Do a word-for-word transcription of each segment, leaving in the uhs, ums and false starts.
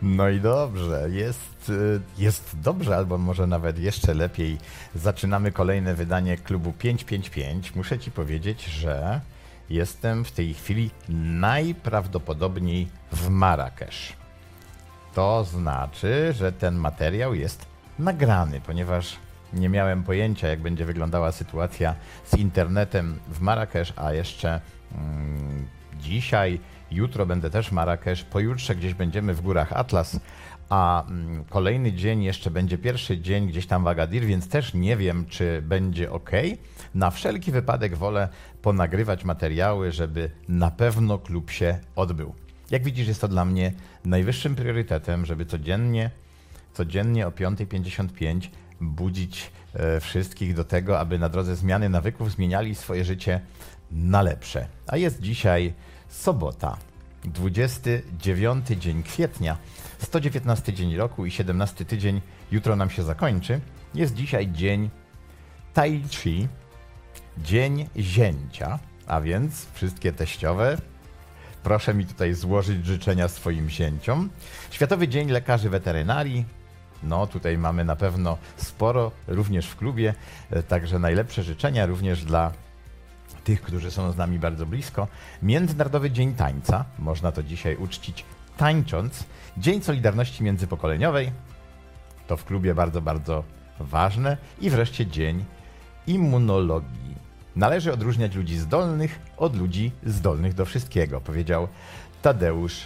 No i dobrze, jest, jest dobrze, albo może nawet jeszcze lepiej. Zaczynamy kolejne wydanie klubu pięć pięć pięć. Muszę ci powiedzieć, że jestem w tej chwili najprawdopodobniej w Marrakesz. To znaczy, że ten materiał jest nagrany, ponieważ nie miałem pojęcia, jak będzie wyglądała sytuacja z internetem w Marrakesz, a jeszcze mm, dzisiaj, jutro będę też w Marrakesz, pojutrze gdzieś będziemy w górach Atlas, a mm, kolejny dzień jeszcze będzie pierwszy dzień gdzieś tam w Agadir, więc też nie wiem, czy będzie ok. Na wszelki wypadek wolę ponagrywać materiały, żeby na pewno klub się odbył. Jak widzisz, jest to dla mnie najwyższym priorytetem, żeby codziennie, codziennie o piąta pięćdziesiąt pięć budzić e, wszystkich do tego, aby na drodze zmiany nawyków zmieniali swoje życie na lepsze. A jest dzisiaj sobota, dwudziesty dziewiąty dzień kwietnia, sto dziewiętnasty dzień roku i siedemnasty tydzień jutro nam się zakończy. Jest dzisiaj dzień Tai Chi, dzień zięcia, a więc wszystkie teściowe, proszę mi tutaj złożyć życzenia swoim zięciom. Światowy Dzień Lekarzy Weterynarii. No tutaj mamy na pewno sporo, również w klubie, także najlepsze życzenia również dla tych, którzy są z nami bardzo blisko. Międzynarodowy Dzień Tańca, można to dzisiaj uczcić tańcząc. Dzień Solidarności Międzypokoleniowej, to w klubie bardzo, bardzo ważne. I wreszcie Dzień Immunologii. Należy odróżniać ludzi zdolnych od ludzi zdolnych do wszystkiego, powiedział Tadeusz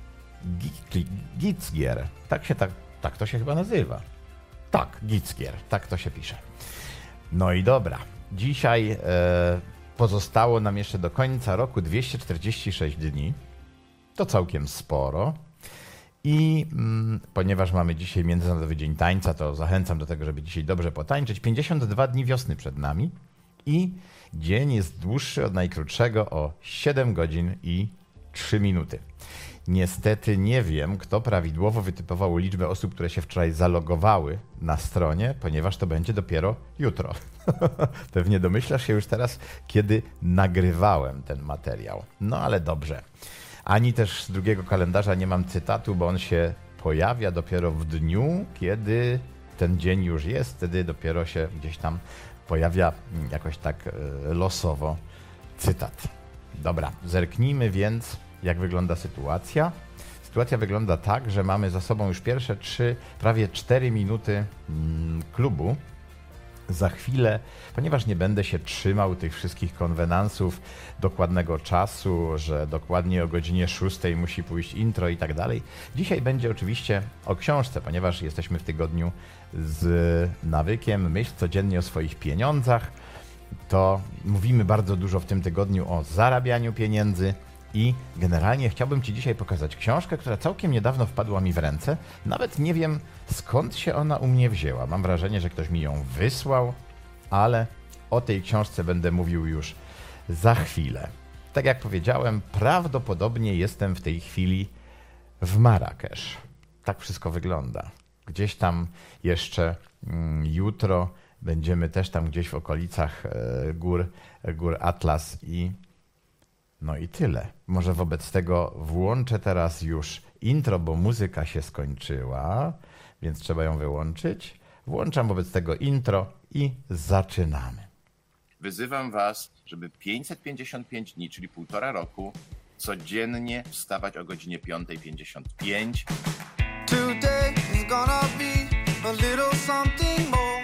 Gitzgier. Tak się tak Tak to się chyba nazywa. Tak, Gitzgier, tak to się pisze. No i dobra. Dzisiaj e, pozostało nam jeszcze do końca roku dwieście czterdzieści sześć dni. To całkiem sporo. I mm, ponieważ mamy dzisiaj Międzynarodowy Dzień Tańca, to zachęcam do tego, żeby dzisiaj dobrze potańczyć. pięćdziesiąt dwa dni wiosny przed nami. I dzień jest dłuższy od najkrótszego o siedem godzin i trzy minuty. Niestety nie wiem, kto prawidłowo wytypował liczbę osób, które się wczoraj zalogowały na stronie, ponieważ to będzie dopiero jutro. Pewnie domyślasz się już teraz, kiedy nagrywałem ten materiał. No ale dobrze. Ani też z drugiego kalendarza nie mam cytatu, bo on się pojawia dopiero w dniu, kiedy ten dzień już jest. Wtedy dopiero się gdzieś tam pojawia jakoś tak losowo cytat. Dobra, zerknijmy więc, jak wygląda sytuacja. Sytuacja wygląda tak, że mamy za sobą już pierwsze trzy, prawie cztery minuty mm, klubu. Za chwilę, ponieważ nie będę się trzymał tych wszystkich konwenansów, dokładnego czasu, że dokładnie o godzinie szóstej musi pójść intro i tak dalej. Dzisiaj będzie oczywiście o książce, ponieważ jesteśmy w tygodniu z nawykiem myśl codziennie o swoich pieniądzach. To mówimy bardzo dużo w tym tygodniu o zarabianiu pieniędzy. I generalnie chciałbym Ci dzisiaj pokazać książkę, która całkiem niedawno wpadła mi w ręce. Nawet nie wiem, skąd się ona u mnie wzięła. Mam wrażenie, że ktoś mi ją wysłał, ale o tej książce będę mówił już za chwilę. Tak jak powiedziałem, prawdopodobnie jestem w tej chwili w Marrakesz. Tak wszystko wygląda. Gdzieś tam jeszcze mm, jutro będziemy też tam gdzieś w okolicach e, gór, gór Atlas i no i tyle. Może wobec tego włączę teraz już intro, bo muzyka się skończyła, więc trzeba ją wyłączyć. Włączam wobec tego intro i zaczynamy. Wyzywam was, żeby pięćset pięćdziesiąt pięć dni, czyli półtora roku, codziennie wstawać o godzinie piąta pięćdziesiąt pięć. Today is gonna be a little something more.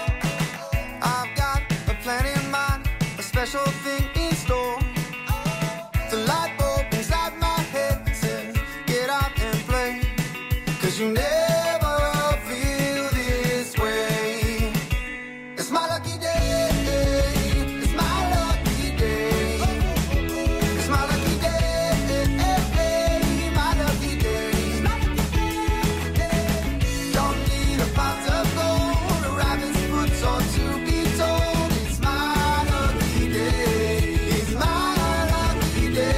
I've got a plan in mind, a special thing in store. The light bulb inside my head says, get out and play, 'cause you never feel this way. It's my lucky day, it's my lucky day, it's my lucky day, my lucky day. Don't need a pot of gold, a rabbit's foot or to be told. It's my lucky day, it's my lucky day.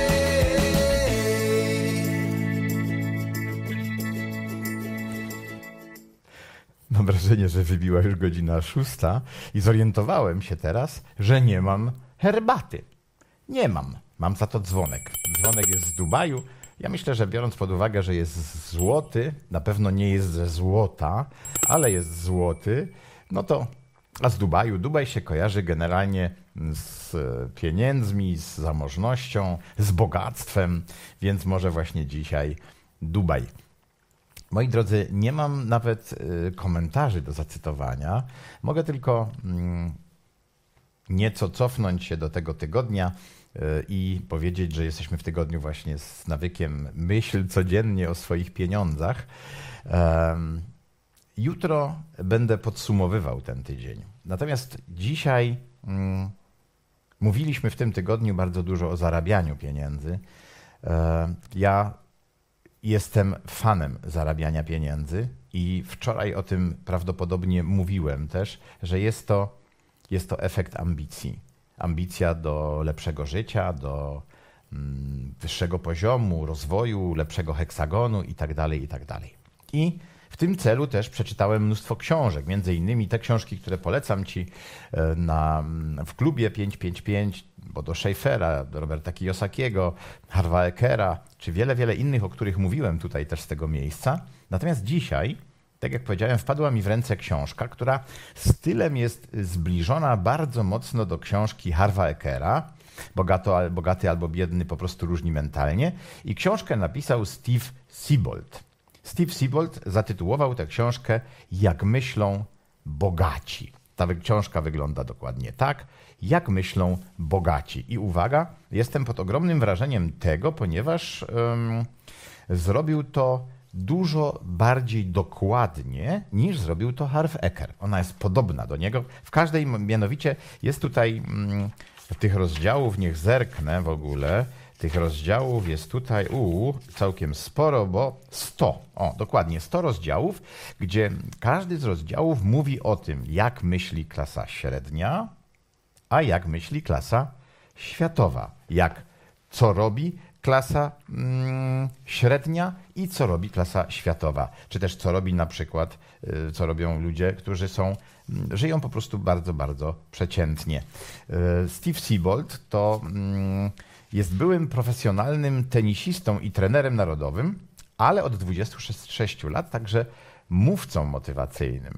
Mam wrażenie, że wybiła już godzina szósta i zorientowałem się teraz, że nie mam herbaty. Nie mam. Mam za to dzwonek. Dzwonek jest z Dubaju Ja myślę, że biorąc pod uwagę, że jest złoty, na pewno nie jest ze złota, ale jest złoty, no to a z Dubaju, Dubaj się kojarzy generalnie z pieniędzmi, z zamożnością, z bogactwem, więc może właśnie dzisiaj Dubaj. Moi drodzy, nie mam nawet komentarzy do zacytowania. Mogę tylko nieco cofnąć się do tego tygodnia i powiedzieć, że jesteśmy w tygodniu właśnie z nawykiem myśl codziennie o swoich pieniądzach. Jutro będę podsumowywał ten tydzień. Natomiast dzisiaj mm, mówiliśmy w tym tygodniu bardzo dużo o zarabianiu pieniędzy. E, ja jestem fanem zarabiania pieniędzy i wczoraj o tym prawdopodobnie mówiłem też, że jest to, jest to efekt ambicji. Ambicja do lepszego życia, do mm, wyższego poziomu rozwoju, lepszego heksagonu itd., itd. I w tym celu też przeczytałem mnóstwo książek, między innymi te książki, które polecam Ci na, w klubie pięćset pięćdziesiąt pięć, Bodo Schaeffera, Roberta Kiyosakiego, Harva Ekera, czy wiele, wiele innych, o których mówiłem tutaj też z tego miejsca. Natomiast dzisiaj, tak jak powiedziałem, wpadła mi w ręce książka, która stylem jest zbliżona bardzo mocno do książki Harva Ekera, Bogato, Bogaty albo biedny, po prostu różni mentalnie. I książkę napisał Steve Siebold. Steve Siebold zatytułował tę książkę Jak myślą bogaci. Ta książka wygląda dokładnie tak, jak myślą bogaci. I uwaga, jestem pod ogromnym wrażeniem tego, ponieważ um, zrobił to dużo bardziej dokładnie niż zrobił to Harv Eker. Ona jest podobna do niego. W każdej, mianowicie jest tutaj um, tych rozdziałów, niech zerknę w ogóle, tych rozdziałów jest tutaj u, całkiem sporo, bo sto, o dokładnie sto rozdziałów, gdzie każdy z rozdziałów mówi o tym, jak myśli klasa średnia, a jak myśli klasa światowa. Jak, co robi klasa mm, średnia i co robi klasa światowa. Czy też co robi na przykład, y, co robią ludzie, którzy są, y, żyją po prostu bardzo, bardzo przeciętnie. Y, Steve Siebold to... Y, Jest byłym profesjonalnym tenisistą i trenerem narodowym, ale od dwudziestu sześciu lat także mówcą motywacyjnym.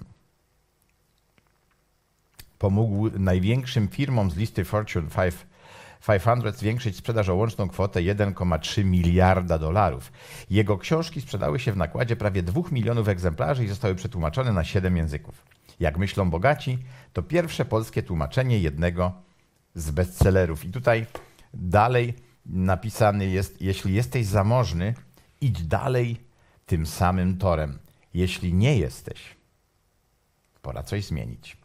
Pomógł największym firmom z listy Fortune pięćset zwiększyć sprzedaż o łączną kwotę jeden przecinek trzy miliarda dolarów. Jego książki sprzedały się w nakładzie prawie dwóch milionów egzemplarzy i zostały przetłumaczone na siedem języków. Jak myślą bogaci, to pierwsze polskie tłumaczenie jednego z bestsellerów. I tutaj dalej napisany jest, jeśli jesteś zamożny, idź dalej tym samym torem. Jeśli nie jesteś, pora coś zmienić.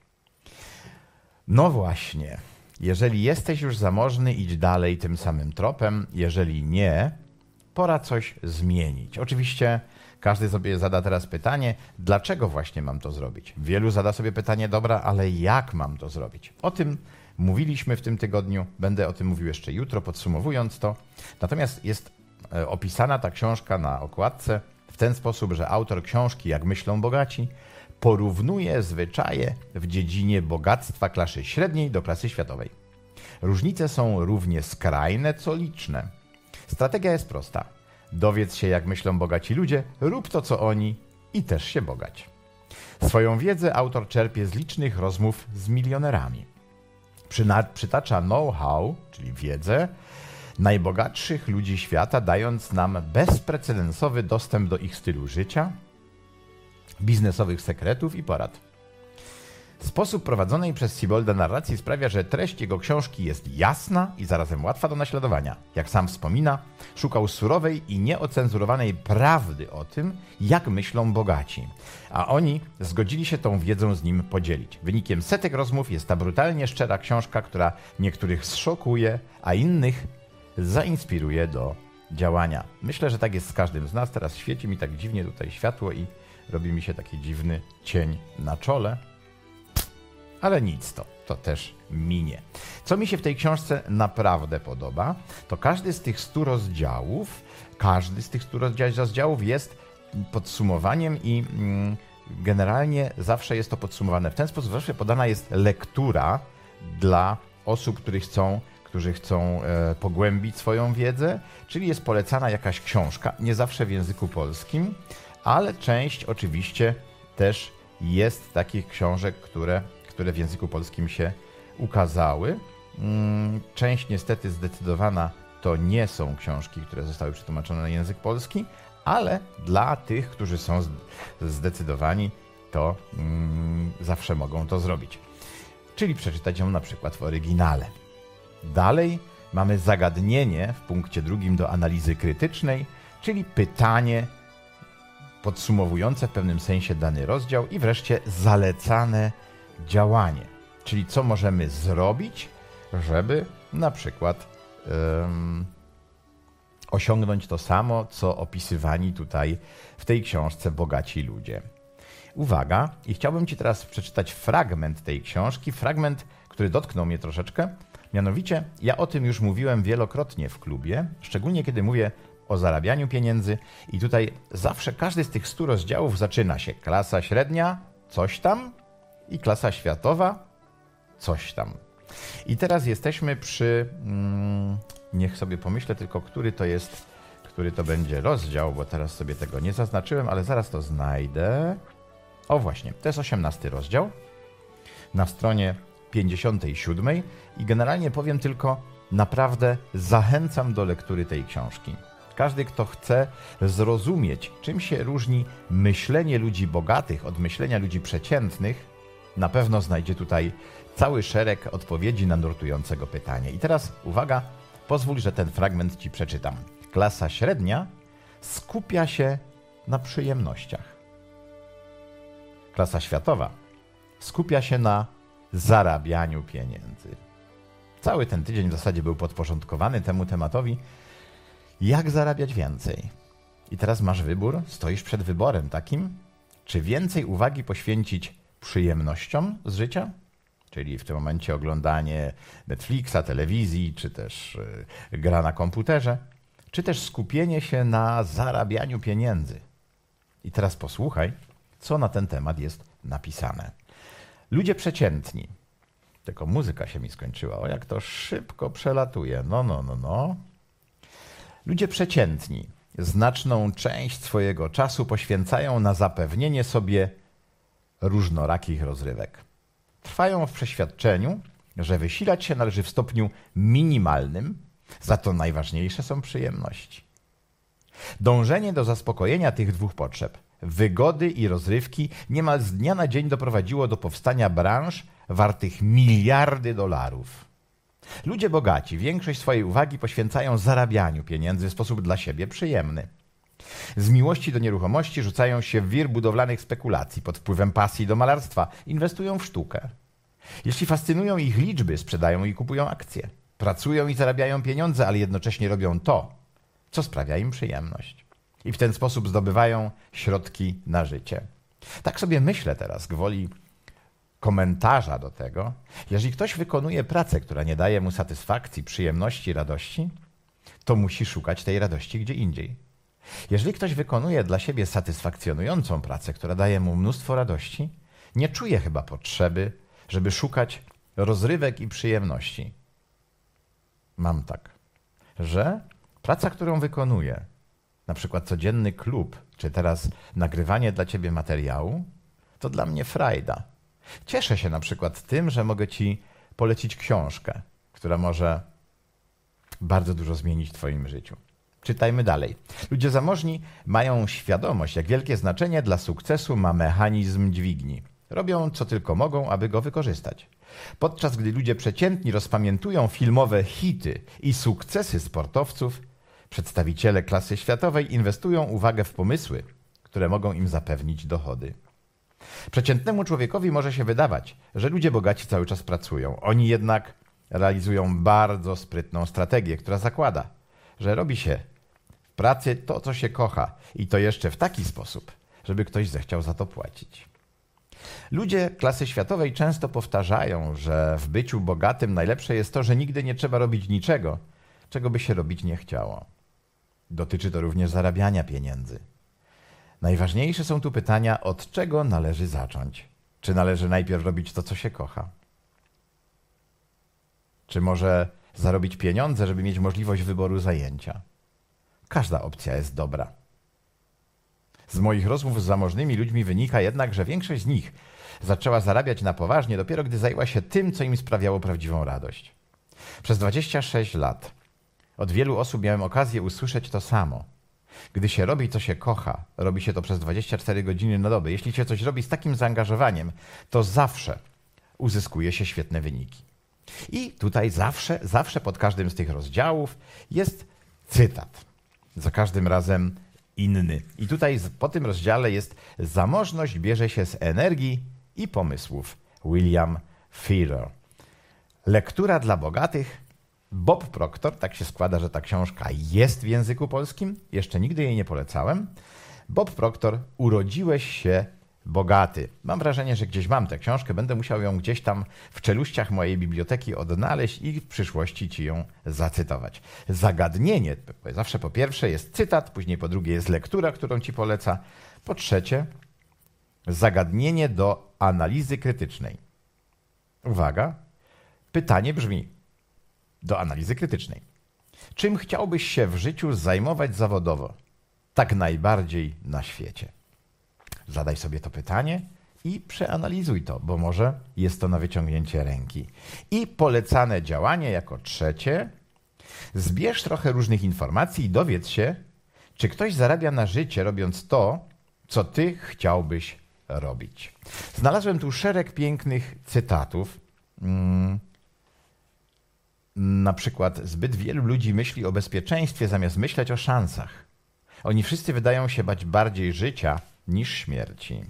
No właśnie, jeżeli jesteś już zamożny, idź dalej tym samym tropem. Jeżeli nie, pora coś zmienić. Oczywiście każdy sobie zada teraz pytanie, dlaczego właśnie mam to zrobić? Wielu zada sobie pytanie, dobra, ale jak mam to zrobić? O tym mówiliśmy w tym tygodniu, będę o tym mówił jeszcze jutro, podsumowując to. Natomiast jest opisana ta książka na okładce w ten sposób, że autor książki, jak myślą bogaci, porównuje zwyczaje w dziedzinie bogactwa klasy średniej do klasy światowej. Różnice są równie skrajne, co liczne. Strategia jest prosta. Dowiedz się, jak myślą bogaci ludzie, rób to, co oni i też się bogać. Swoją wiedzę autor czerpie z licznych rozmów z milionerami. Przytacza know-how, czyli wiedzę, najbogatszych ludzi świata, dając nam bezprecedensowy dostęp do ich stylu życia, biznesowych sekretów i porad. Sposób prowadzonej przez Sibolda narracji sprawia, że treść jego książki jest jasna i zarazem łatwa do naśladowania. Jak sam wspomina, szukał surowej i nieocenzurowanej prawdy o tym, jak myślą bogaci, a oni zgodzili się tą wiedzą z nim podzielić. Wynikiem setek rozmów jest ta brutalnie szczera książka, która niektórych zszokuje, a innych zainspiruje do działania. Myślę, że tak jest z każdym z nas. Teraz świeci mi tak dziwnie tutaj światło i robi mi się taki dziwny cień na czole. Ale nic, to, to też minie. Co mi się w tej książce naprawdę podoba, to każdy z tych stu rozdziałów, każdy z tych stu rozdziałów jest podsumowaniem i mm, generalnie zawsze jest to podsumowane w ten sposób, zawsze podana jest lektura dla osób, które chcą, którzy chcą e, pogłębić swoją wiedzę, czyli jest polecana jakaś książka, nie zawsze w języku polskim, ale część oczywiście też jest takich książek, które, które w języku polskim się ukazały. Mm, część niestety zdecydowana to nie są książki, które zostały przetłumaczone na język polski, ale dla tych, którzy są zdecydowani, to mm, zawsze mogą to zrobić. Czyli przeczytać ją na przykład w oryginale. Dalej mamy zagadnienie w punkcie drugim do analizy krytycznej, czyli pytanie podsumowujące w pewnym sensie dany rozdział i wreszcie zalecane działanie, czyli co możemy zrobić, żeby na przykład um, osiągnąć to samo, co opisywani tutaj w tej książce bogaci ludzie. Uwaga, i chciałbym Ci teraz przeczytać fragment tej książki, fragment, który dotknął mnie troszeczkę. Mianowicie, ja o tym już mówiłem wielokrotnie w klubie, szczególnie kiedy mówię o zarabianiu pieniędzy i tutaj zawsze każdy z tych stu rozdziałów zaczyna się klasa średnia, coś tam i klasa światowa, coś tam. I teraz jesteśmy przy, mm, niech sobie pomyślę tylko, który to jest, który to będzie rozdział, bo teraz sobie tego nie zaznaczyłem, ale zaraz to znajdę. O właśnie, to jest osiemnasty rozdział na stronie pięćdziesiątej siódmej i generalnie powiem tylko, naprawdę zachęcam do lektury tej książki. Każdy, kto chce zrozumieć, czym się różni myślenie ludzi bogatych od myślenia ludzi przeciętnych, na pewno znajdzie tutaj cały szereg odpowiedzi na nurtującego pytanie. I teraz uwaga, pozwól, że ten fragment Ci przeczytam. Klasa średnia skupia się na przyjemnościach. Klasa światowa skupia się na zarabianiu pieniędzy. Cały ten tydzień w zasadzie był podporządkowany temu tematowi, jak zarabiać więcej. I teraz masz wybór, stoisz przed wyborem takim, czy więcej uwagi poświęcić przyjemnościom z życia, czyli w tym momencie oglądanie Netflixa, telewizji, czy też yy, gra na komputerze, czy też skupienie się na zarabianiu pieniędzy. I teraz posłuchaj, co na ten temat jest napisane. Ludzie przeciętni. Tylko muzyka się mi skończyła. O, jak to szybko przelatuje. No, no, no, no. Ludzie przeciętni znaczną część swojego czasu poświęcają na zapewnienie sobie różnorakich rozrywek. Trwają w przeświadczeniu, że wysilać się należy w stopniu minimalnym, za to najważniejsze są przyjemności. Dążenie do zaspokojenia tych dwóch potrzeb, wygody i rozrywki, niemal z dnia na dzień doprowadziło do powstania branż wartych miliardy dolarów. Ludzie bogaci większość swojej uwagi poświęcają zarabianiu pieniędzy w sposób dla siebie przyjemny. Z miłości do nieruchomości rzucają się w wir budowlanych spekulacji, pod wpływem pasji do malarstwa inwestują w sztukę. Jeśli fascynują ich liczby, sprzedają i kupują akcje. Pracują i zarabiają pieniądze, ale jednocześnie robią to, co sprawia im przyjemność. I w ten sposób zdobywają środki na życie. Tak sobie myślę teraz, gwoli komentarza do tego. Jeżeli ktoś wykonuje pracę, która nie daje mu satysfakcji, przyjemności, radości, to musi szukać tej radości gdzie indziej. Jeżeli ktoś wykonuje dla siebie satysfakcjonującą pracę, która daje mu mnóstwo radości, nie czuje chyba potrzeby, żeby szukać rozrywek i przyjemności. Mam tak, że praca, którą wykonuję, na przykład codzienny klub, czy teraz nagrywanie dla Ciebie materiału, to dla mnie frajda. Cieszę się na przykład tym, że mogę Ci polecić książkę, która może bardzo dużo zmienić w Twoim życiu. Czytajmy dalej. Ludzie zamożni mają świadomość, jak wielkie znaczenie dla sukcesu ma mechanizm dźwigni. Robią, co tylko mogą, aby go wykorzystać. Podczas gdy ludzie przeciętni rozpamiętują filmowe hity i sukcesy sportowców, przedstawiciele klasy światowej inwestują uwagę w pomysły, które mogą im zapewnić dochody. Przeciętnemu człowiekowi może się wydawać, że ludzie bogaci cały czas pracują. Oni jednak realizują bardzo sprytną strategię, która zakłada, że robi się w pracy to, co się kocha i to jeszcze w taki sposób, żeby ktoś zechciał za to płacić. Ludzie klasy światowej często powtarzają, że w byciu bogatym najlepsze jest to, że nigdy nie trzeba robić niczego, czego by się robić nie chciało. Dotyczy to również zarabiania pieniędzy. Najważniejsze są tu pytania, od czego należy zacząć. Czy należy najpierw robić to, co się kocha? Czy może zarobić pieniądze, żeby mieć możliwość wyboru zajęcia. Każda opcja jest dobra. Z moich rozmów z zamożnymi ludźmi wynika jednak, że większość z nich zaczęła zarabiać na poważnie dopiero gdy zajęła się tym, co im sprawiało prawdziwą radość. Przez dwadzieścia sześć lat od wielu osób miałem okazję usłyszeć to samo. Gdy się robi, co się kocha, robi się to przez dwadzieścia cztery godziny na dobę. Jeśli się coś robi z takim zaangażowaniem, to zawsze uzyskuje się świetne wyniki. I tutaj zawsze, zawsze pod każdym z tych rozdziałów jest cytat. Za każdym razem inny. I tutaj po tym rozdziale jest zamożność bierze się z energii i pomysłów. William Ferrer. Lektura dla bogatych. Bob Proctor, tak się składa, że ta książka jest w języku polskim. Jeszcze nigdy jej nie polecałem. Bob Proctor, Urodziłeś się bogaty. Mam wrażenie, że gdzieś mam tę książkę. Będę musiał ją gdzieś tam w czeluściach mojej biblioteki odnaleźć i w przyszłości ci ją zacytować. Zagadnienie, zawsze po pierwsze jest cytat, później po drugie jest lektura, którą ci poleca. Po trzecie, zagadnienie do analizy krytycznej. Uwaga, pytanie brzmi do analizy krytycznej. Czym chciałbyś się w życiu zajmować zawodowo? Tak najbardziej na świecie. Zadaj sobie to pytanie i przeanalizuj to, bo może jest to na wyciągnięcie ręki. I polecane działanie jako trzecie. Zbierz trochę różnych informacji i dowiedz się, czy ktoś zarabia na życie robiąc to, co ty chciałbyś robić. Znalazłem tu szereg pięknych cytatów. Hmm. Na przykład zbyt wielu ludzi myśli o bezpieczeństwie zamiast myśleć o szansach. Oni wszyscy wydają się bać bardziej życia niż śmierci.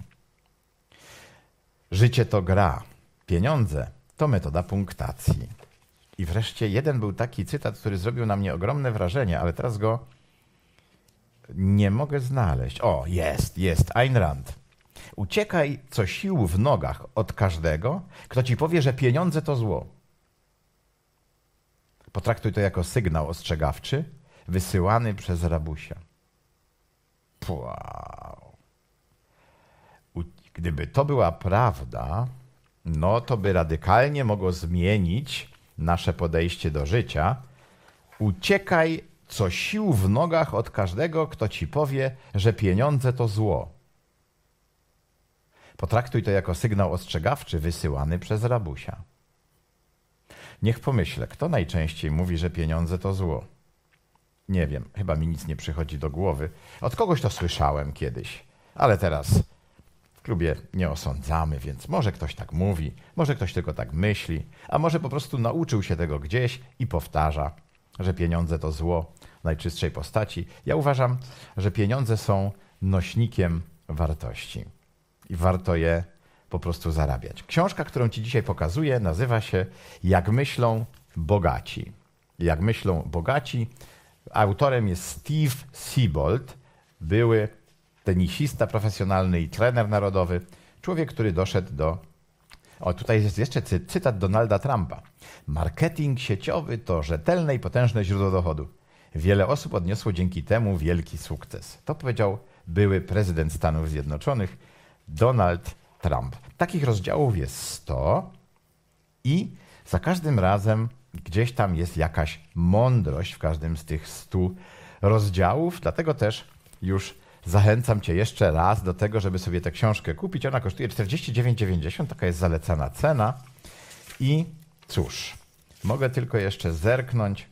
Życie to gra. Pieniądze to metoda punktacji. I wreszcie jeden był taki cytat, który zrobił na mnie ogromne wrażenie, ale teraz go nie mogę znaleźć. O, jest, jest. Ayn Rand. Uciekaj co sił w nogach od każdego, kto ci powie, że pieniądze to zło. Potraktuj to jako sygnał ostrzegawczy wysyłany przez rabusia. Wow. Gdyby to była prawda, no to by radykalnie mogło zmienić nasze podejście do życia. Uciekaj co sił w nogach od każdego, kto ci powie, że pieniądze to zło. Potraktuj to jako sygnał ostrzegawczy wysyłany przez rabusia. Niech pomyślę, kto najczęściej mówi, że pieniądze to zło? Nie wiem, chyba mi nic nie przychodzi do głowy. Od kogoś to słyszałem kiedyś, ale teraz w klubie nie osądzamy, więc może ktoś tak mówi, może ktoś tylko tak myśli, a może po prostu nauczył się tego gdzieś i powtarza, że pieniądze to zło w najczystszej postaci. Ja uważam, że pieniądze są nośnikiem wartości i warto je po prostu zarabiać. Książka, którą ci dzisiaj pokazuję, nazywa się Jak myślą bogaci. Jak myślą bogaci. Autorem jest Steve Siebold, były tenisista profesjonalny i trener narodowy. Człowiek, który doszedł do... O, tutaj jest jeszcze cy- cytat Donalda Trumpa. Marketing sieciowy to rzetelne i potężne źródło dochodu. Wiele osób odniosło dzięki temu wielki sukces. To powiedział były prezydent Stanów Zjednoczonych Donald Trump. Takich rozdziałów jest sto i za każdym razem gdzieś tam jest jakaś mądrość w każdym z tych stu rozdziałów, dlatego też już zachęcam cię jeszcze raz do tego, żeby sobie tę książkę kupić. Ona kosztuje czterdzieści dziewięć dziewięćdziesiąt, taka jest zalecana cena i cóż, mogę tylko jeszcze zerknąć,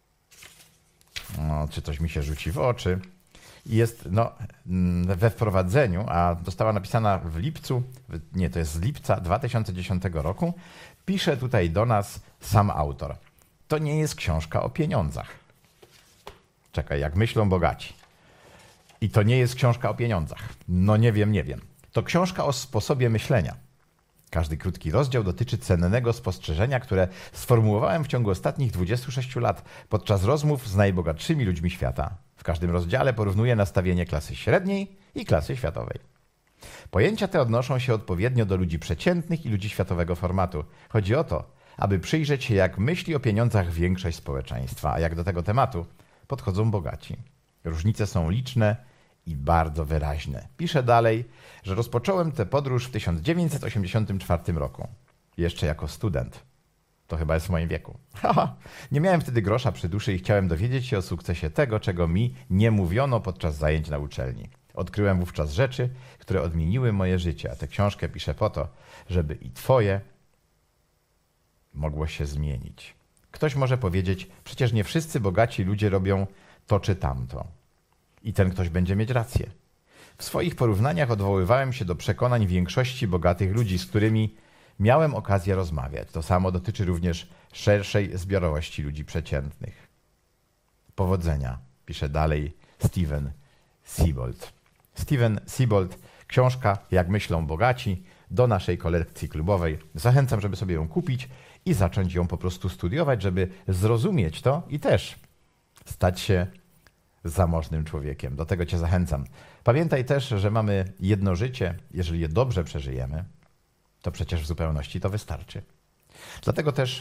no, czy coś mi się rzuci w oczy. Jest no, we wprowadzeniu, a została napisana w lipcu, nie, to jest z lipca dwa tysiące dziesiątego roku, pisze tutaj do nas sam autor. To nie jest książka o pieniądzach. Czekaj, jak myślą bogaci. I to nie jest książka o pieniądzach. No nie wiem, nie wiem. To książka o sposobie myślenia. Każdy krótki rozdział dotyczy cennego spostrzeżenia, które sformułowałem w ciągu ostatnich dwudziestu sześciu lat podczas rozmów z najbogatszymi ludźmi świata. W każdym rozdziale porównuję nastawienie klasy średniej i klasy światowej. Pojęcia te odnoszą się odpowiednio do ludzi przeciętnych i ludzi światowego formatu. Chodzi o to, aby przyjrzeć się, jak myśli o pieniądzach większość społeczeństwa, a jak do tego tematu podchodzą bogaci. Różnice są liczne i bardzo wyraźne. Pisze dalej, że rozpocząłem tę podróż w tysiąc dziewięćset osiemdziesiątym czwartym roku, jeszcze jako student. To chyba jest w moim wieku. Haha. Nie miałem wtedy grosza przy duszy i chciałem dowiedzieć się o sukcesie tego, czego mi nie mówiono podczas zajęć na uczelni. Odkryłem wówczas rzeczy, które odmieniły moje życie, a tę książkę piszę po to, żeby i twoje mogło się zmienić. Ktoś może powiedzieć, przecież nie wszyscy bogaci ludzie robią to czy tamto. I ten ktoś będzie mieć rację. W swoich porównaniach odwoływałem się do przekonań większości bogatych ludzi, z którymi miałem okazję rozmawiać. To samo dotyczy również szerszej zbiorowości ludzi przeciętnych. Powodzenia, pisze dalej Steven Siebold. Steven Siebold, książka Jak myślą bogaci, do naszej kolekcji klubowej. Zachęcam, żeby sobie ją kupić i zacząć ją po prostu studiować, żeby zrozumieć to i też stać się zamożnym człowiekiem. Do tego cię zachęcam. Pamiętaj też, że mamy jedno życie. Jeżeli je dobrze przeżyjemy, to przecież w zupełności to wystarczy. Dlatego też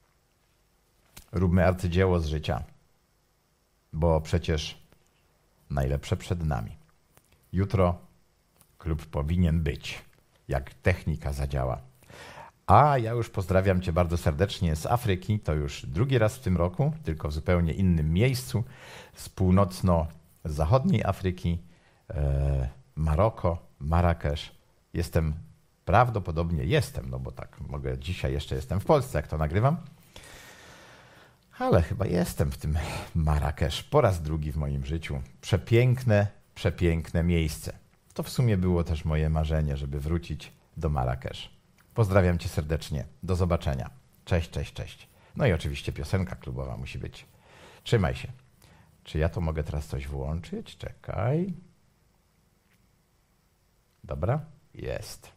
róbmy arcydzieło z życia, bo przecież najlepsze przed nami. Jutro klub powinien być, jak technika zadziała. A ja już pozdrawiam cię bardzo serdecznie z Afryki. To już drugi raz w tym roku, tylko w zupełnie innym miejscu. Z północno-zachodniej Afryki, e, Maroko, Marrakesz. Jestem, prawdopodobnie jestem, no bo tak mogę, dzisiaj jeszcze jestem w Polsce, jak to nagrywam. Ale chyba jestem w tym Marrakesz po raz drugi w moim życiu. Przepiękne, przepiękne miejsce. To w sumie było też moje marzenie, żeby wrócić do Marrakesz. Pozdrawiam cię serdecznie. Do zobaczenia. Cześć, cześć, cześć. No i oczywiście piosenka klubowa musi być. Trzymaj się. Czy ja to mogę teraz coś włączyć? Czekaj. Dobra? Jest.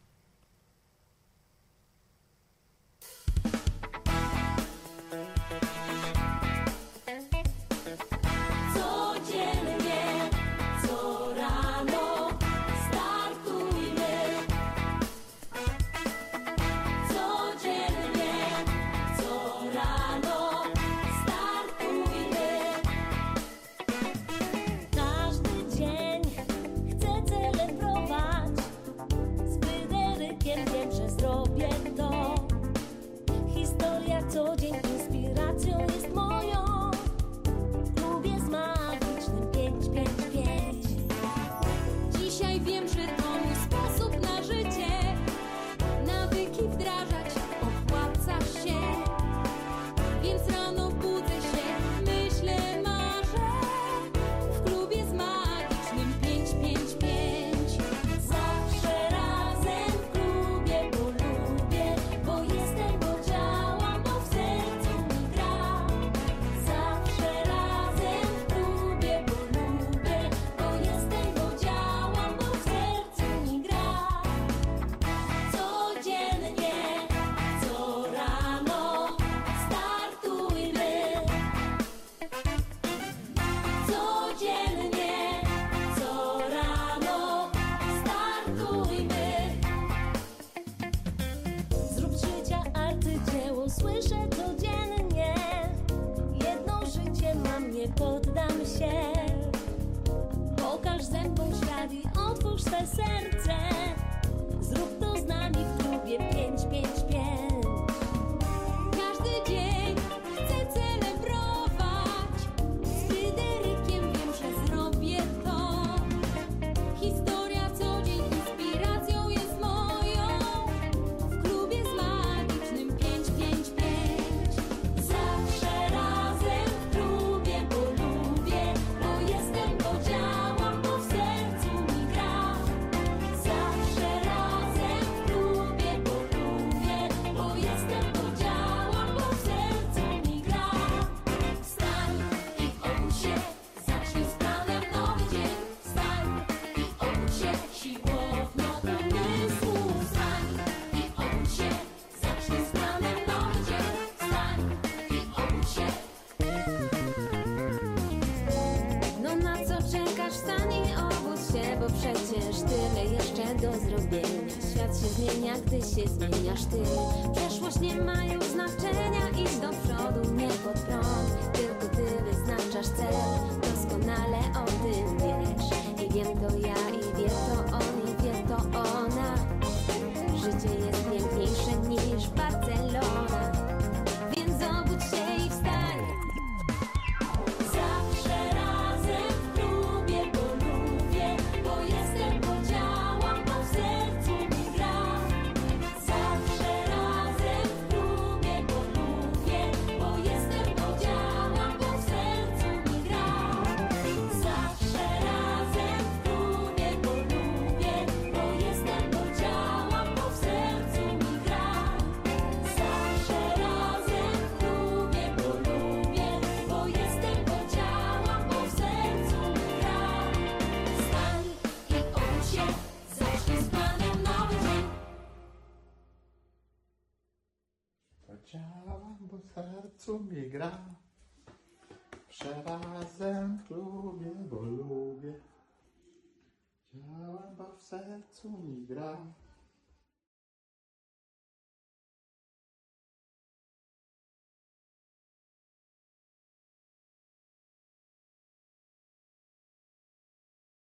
Gdy się zmieniasz ty, przeszłość nie ma już znaczenia. Idź do przodu, nie pod prąd. Tylko ty wyznaczasz cel, doskonale o tym wiesz. I wiem to ja, i wie to on, i wie to ona. Życie jest piękniejsze niż Barcelona. sercu mi gra. Przerazem lubię, bo lubię. Chciałem, bo w sercu mi gra.